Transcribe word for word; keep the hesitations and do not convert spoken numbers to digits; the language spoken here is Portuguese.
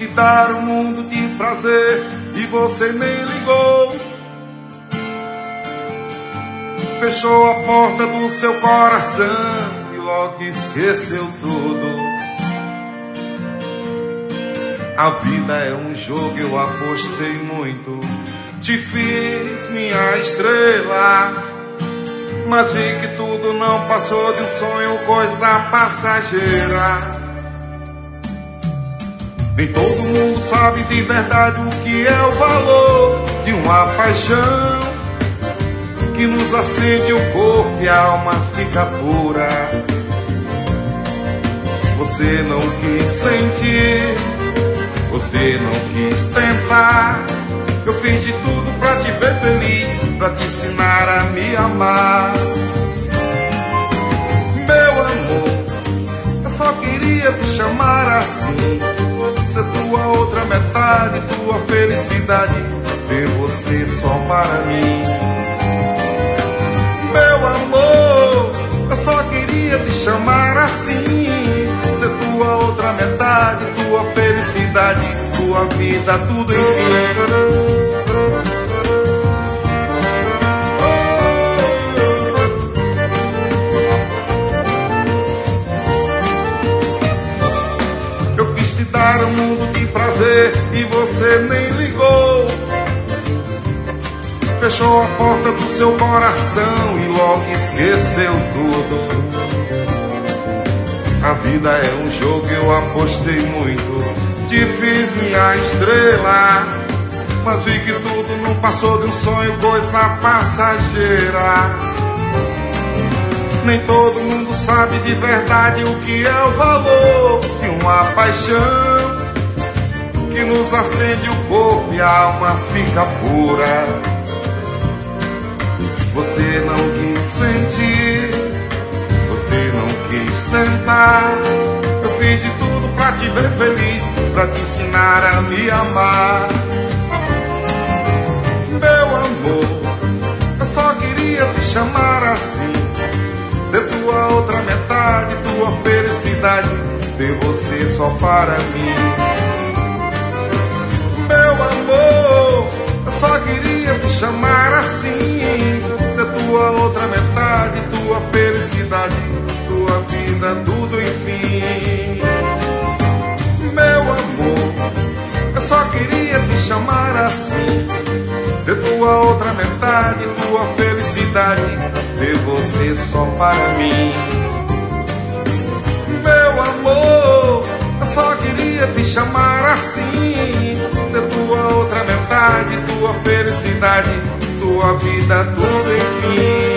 te dar um mundo de prazer e você nem ligou. Fechou a porta do seu coração e logo esqueceu tudo. A vida é um jogo, eu apostei muito, te fiz minha estrela, mas vi que tudo não passou de um sonho, coisa passageira. Nem todo mundo sabe de verdade o que é o valor de uma paixão que nos acende o corpo e a alma fica pura. Você não quis sentir, você não quis tentar. Eu fiz de tudo pra te ver feliz, pra te ensinar a me amar. Meu amor, eu só queria te chamar assim, ser tua outra metade, tua felicidade, ter você só para mim. Meu amor, eu só queria te chamar assim, ser tua outra metade, tua felicidade, tua vida, tudo enfim. Eu quis te dar um mundo de prazer e você nem ligou. Fechou a porta do seu coração e logo esqueceu tudo. A vida é um jogo, eu apostei muito, te fiz minha estrela, mas vi que tudo não passou de um sonho, coisa passageira. Nem todo mundo sabe de verdade o que é o valor de uma paixão que nos acende o corpo e a alma fica pura. Você não quis sentir, você não quis tentar. Eu fiz de tudo pra te ver feliz, pra te ensinar a me amar. Meu amor, eu só queria te chamar assim, ser tua outra metade, tua felicidade, ter você só para mim. Meu amor, eu só queria te chamar assim, ser tua outra metade, tua felicidade, tua vida, tudo enfim. Meu amor, eu só queria te chamar assim, ser tua outra metade, tua felicidade, ter você só para mim. Meu amor, eu só queria te chamar assim, ser tua outra metade, tua felicidade, tua vida, tudo enfim.